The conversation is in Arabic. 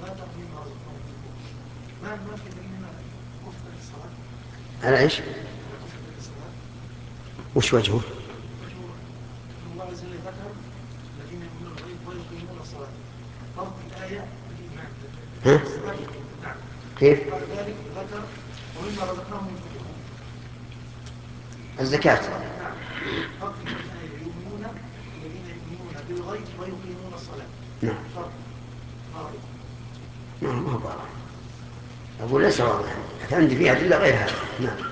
على إيش؟ وش وجهه؟ الله عز وجل ذكر الذين يؤمنون بالغيب ويقيمون الصلاة. ربط الآية بالإيمان. ها؟ نعم. كيف؟ بعد ذلك ذكر ومما رزقناهم ينفقون. الزكاة. نعم. ربط الآية يؤمنون الذين يؤمنون بالغيب ويقيمون الصلاة. نعم. فرق. ما رأيك؟ ما هو واضح. أقول ليس واضحا، عندي فيها أدلة غير هذا. نعم.